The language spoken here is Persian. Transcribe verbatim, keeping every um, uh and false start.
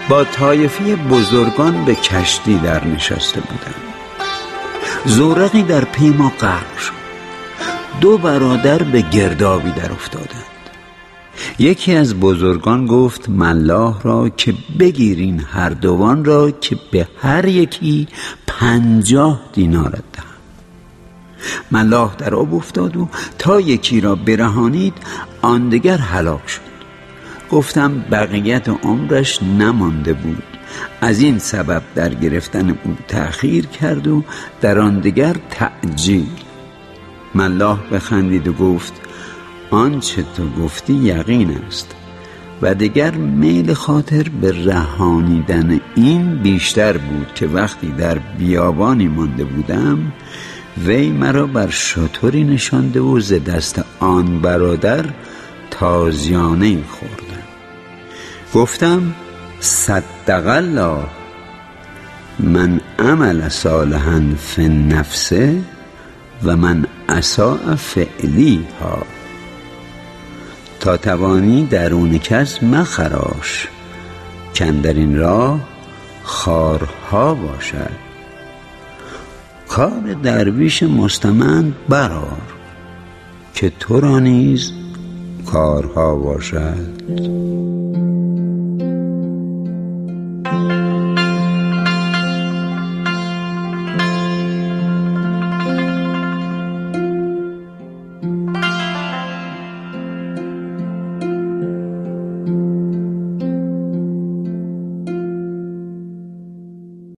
با طایفه بزرگان به کشتی در نشسته بودند. زورقی در پیما غرق شد. دو برادر به گردابی در افتادند. یکی از بزرگان گفت ملاح را که بگیرین هر دوان را که به هر یکی پنجاه دینارت دهم. ملاح در آب افتاد و تا یکی را برهانید آن دگر هلاک شد. گفتم بقیت عمرش نمانده بود، از این سبب در گرفتن او تأخیر کرد و در آن دگر تعجیل. ملاح بخندید و گفت آنچه تو گفتی یقین است و دگر میل خاطر به رهانیدن این بیشتر بود که وقتی در بیابانی مانده بودم وی مرا بر شتری نشانده و ز دست آن برادر تازیانه خوردم. گفتم صدق الله، من عمل صالحا فی النفس و من اساء فعلی ها. تا توانی درون کس مخراش کاندر این راه خارها باشد. کار درویش مستمند برآر که تو را نیز کارها باشد.